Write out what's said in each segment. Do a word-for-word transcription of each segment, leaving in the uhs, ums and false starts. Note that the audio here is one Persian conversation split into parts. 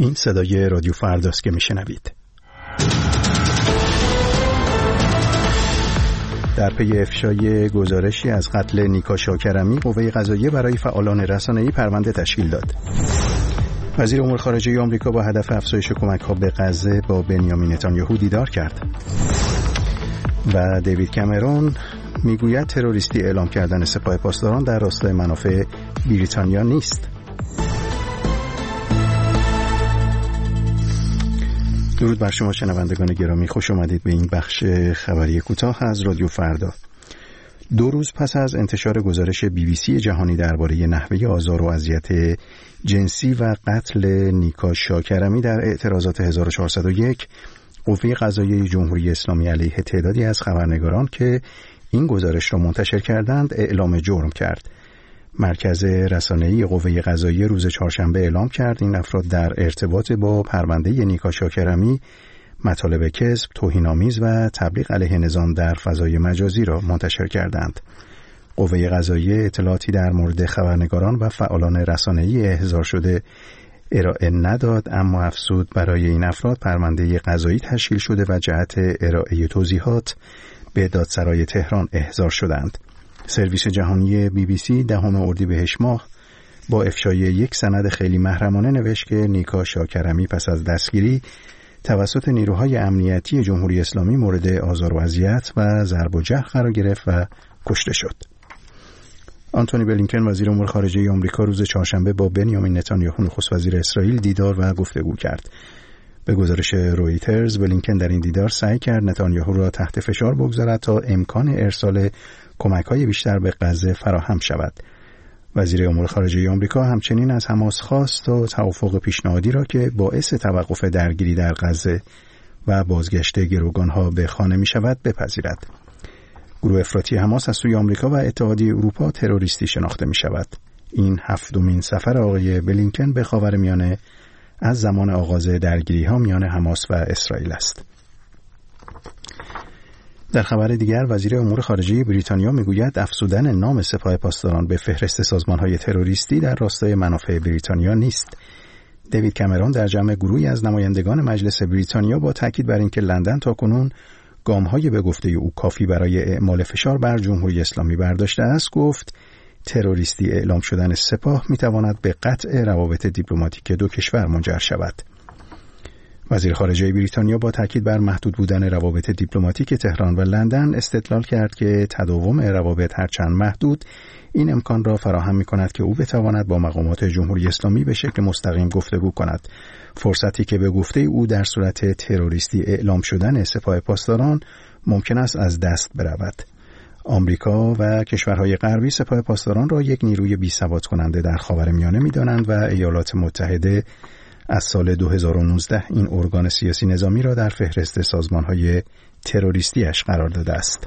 این صدای رادیو فرداست که میشنوید. در پی افشای گزارشی از قتل نیکا شاکرمی، قوه قضاییه برای فعالان رسانه‌ای پرونده تشکیل داد. وزیر امور خارجه آمریکا با هدف افزایش کمک‌ها به غزه با بنیامین نتانیاهو دیدار کرد. و دیوید کامرون میگوید تروریستی اعلام کردن سپاه پاسداران در راستای منافع بریتانیا نیست. درود بر شما شنوندگان گرامی، خوش آمدید به این بخش خبری کوتاه از رادیو فردا. دو روز پس از انتشار گزارش بی بی سی جهانی درباره نحوه آزار و اذیت جنسی و قتل نیکا شاکرمی در اعتراضات هزار و چهارصد و یک، قوه قضاییه جمهوری اسلامی علیه تعدادی از خبرنگاران که این گزارش را منتشر کردند اعلام جرم کرد. مرکز رسانه‌ای قوه قضاییه روز چهارشنبه اعلام کرد این افراد در ارتباط با پرونده نیکا شاکرمی مطالب کذب، توهین‌آمیز و تبلیغ علیه نظام در فضای مجازی را منتشر کردند. قوه قضاییه اطلاعاتی در مورد خبرنگاران و فعالان رسانه‌ای احضار شده ارائه نداد، اما افزود برای این افراد پرونده قضایی تشکیل شده و جهت ارائه توضیحات به دادسرای تهران احضار شدند. سرویس جهانی بی بی سی دهم اردیبهشت ماه با افشای یک سند خیلی محرمانه نوشت که نیکا شاکرمی پس از دستگیری توسط نیروهای امنیتی جمهوری اسلامی مورد آزار و اذیت و ضرب و جرح قرار گرفت و کشته شد. آنتونی بلینکن وزیر امور خارجه آمریکا روز چهارشنبه با بنیامین نتانیاهو نخست وزیر اسرائیل دیدار و گفتگو کرد. به گزارش رویترز، بلینکن در این دیدار سعی کرد نتانیاهو را تحت فشار بگذارد تا امکان ارسال کمک‌های بیشتر به غزه فراهم شود. وزیر امور خارجه آمریکا همچنین از حماس خواست تا توافق پیشنهادی را که باعث توقف درگیری در غزه و بازگشت گروگان‌ها به خانه می‌شود بپذیرد. گروه افراطی حماس از سوی آمریکا و اتحادیه اروپا تروریستی شناخته می‌شود. این هفتمین سفر آقای بلینکن به خاورمیانه از زمان آغاز درگیری‌ها میان حماس و اسرائیل است. در خبر دیگر، وزیر امور خارجه بریتانیا میگوید افزودن نام سپاه پاسداران به فهرست سازمان‌های تروریستی در راستای منافع بریتانیا نیست. دیوید کامرون در جمع گروهی از نمایندگان مجلس بریتانیا با تاکید بر اینکه لندن تاکنون گام‌های به گفته او کافی برای اعمال فشار بر جمهوری اسلامی برداشته است، گفت تروریستی اعلام شدن سپاه میتواند به قطع روابط دیپلماتیک دو کشور منجر شود. وزیر خارجه بریتانیا با تاکید بر محدود بودن روابط دیپلماتیک تهران و لندن استدلال کرد که تداوم روابط هرچند محدود این امکان را فراهم می‌کند که او بتواند با مقامات جمهوری اسلامی به شکل مستقیم گفتگو کند، فرصتی که به گفته او در صورت تروریستی اعلام شدن سپاه پاسداران ممکن است از دست برود. آمریکا و کشورهای غربی سپاه پاسداران را یک نیروی بی‌ثبات کننده در خاورمیانه می‌دانند و ایالات متحده از سال دو هزار و نوزده این ارگان سیاسی نظامی را در فهرست سازمان‌های تروریستی‌اش قرار داده است.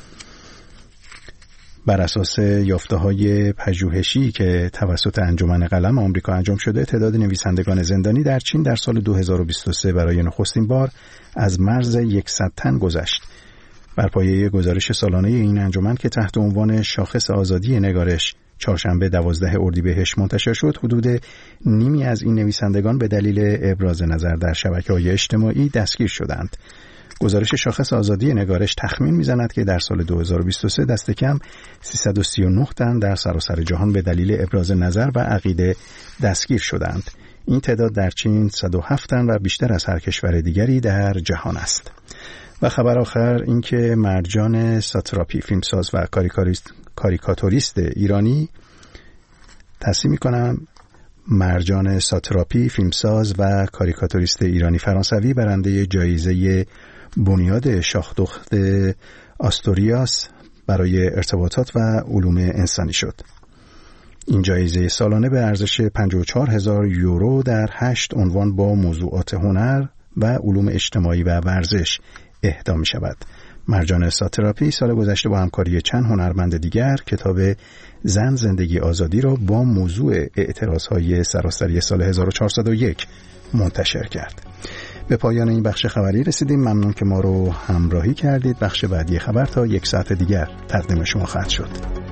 بر اساس یافته‌های پژوهشی که توسط انجمن قلم آمریکا انجام شده، تعداد نویسندگان زندانی در چین در سال دو هزار و بیست و سه برای نخستین بار از مرز صد تن گذشت. بر پایه گزارش سالانه این انجمن که تحت عنوان شاخص آزادی نگارش چهارشنبه دوازده اردیبهشت منتشر شد، حدود نیمی از این نویسندگان به دلیل ابراز نظر در شبکه‌های اجتماعی دستگیر شدند. گزارش شاخص آزادی نگارش تخمین می‌زند که در سال دو هزار و بیست و سه دست کم سیصد و سی و نه تن در سراسر جهان به دلیل ابراز نظر و عقیده دستگیر شدند. این تعداد در چین صد و هفت تن و بیشتر از هر کشور دیگری در جهان است. و خبر آخر این که مرجان ساتراپی، فیلمساز و کاریکاتوریست ایرانی تصمیم می‌کنم مرجان ساتراپی، فیلمساز و کاریکاتوریست ایرانی فرانسوی برنده جایزه بنیاد شاخدخت آستوریاس برای ارتباطات و علوم انسانی شد. این جایزه سالانه به ارزش پنجاه و چهار هزار یورو در هشت عنوان با موضوعات هنر و علوم اجتماعی و ورزش اهدا می شود. مرجان ساتراپی سال گذشته با همکاری چند هنرمند دیگر کتاب زن زندگی آزادی را با موضوع اعتراضهای سراسری سال هزار و چهارصد و یک منتشر کرد. به پایان این بخش خبری رسیدیم. ممنون که ما رو همراهی کردید. بخش بعدی خبر تا یک ساعت دیگر تقدیم شما خواهد شد.